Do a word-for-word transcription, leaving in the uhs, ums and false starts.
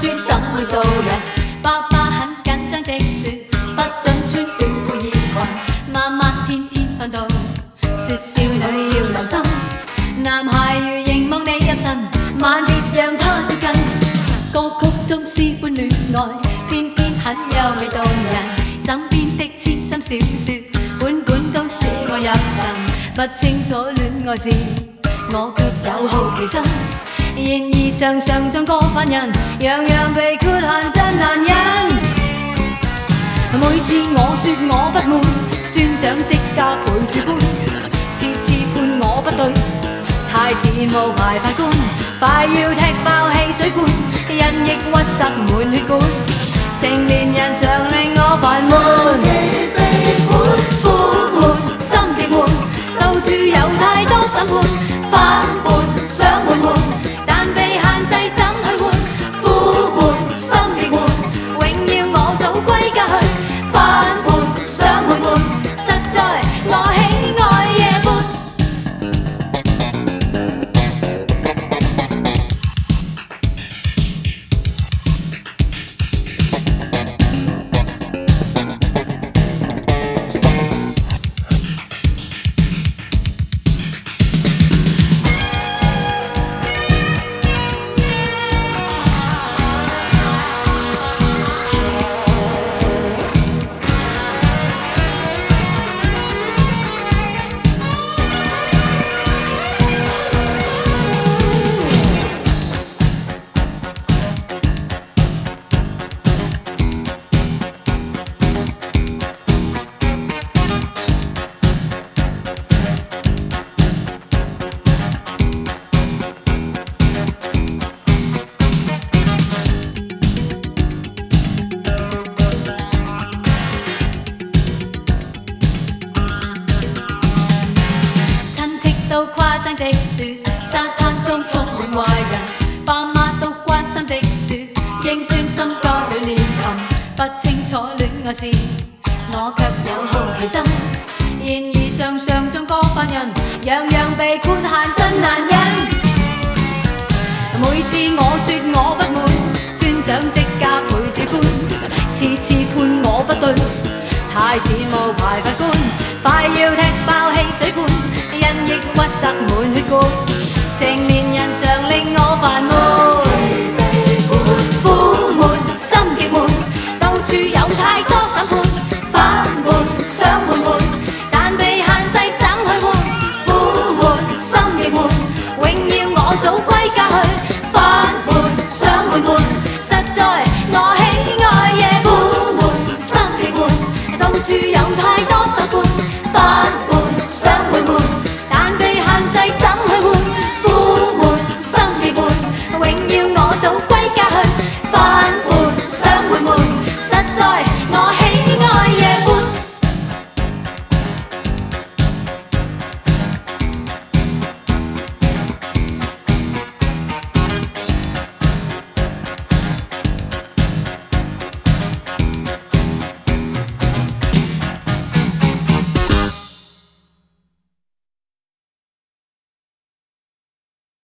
書怎會做人？爸爸很緊張地說，不准穿短褲熱裙。媽媽天天訓導，說少女要留心。男孩如凝望你入神，萬別讓他接近。歌曲中詩般戀愛，偏偏很優美動人。枕邊的痴心小説，本本都使我入神。不清楚戀愛事，我卻有好奇心。然而常常像過犯人，樣樣被豁限真難忍。每次我說我不滿，尊長即加倍主觀，次次判我不對，太似無牌法官，快要踢爆汽水罐，因抑鬱塞滿血管。成年人常令我煩悶，苦悶心極悶，到處有太多審判，反叛想換換，但被限制怎去換？苦悶心極悶，永要我早歸家去，反叛想換換，實在我喜愛夜半。都誇張的説，沙灘中充滿壞人，爸媽都關心的説，應專心歌裏練琴。不清楚戀愛事，我卻有好奇心。然而常常像過犯人，樣樣被豁限真難忍。每次我說我不滿，尊長即加倍主觀，次次判我不對，太似無牌法官，快要踢爆汽水罐，因抑鬱塞滿血管。成年人常令我煩悶，苦悶心極悶，到處有太多審判，反叛想換換，但被限制怎去換？苦悶心極悶，永要我早歸家去，反叛想換換，實在我喜愛夜半。苦悶心極悶，到處有太多審判。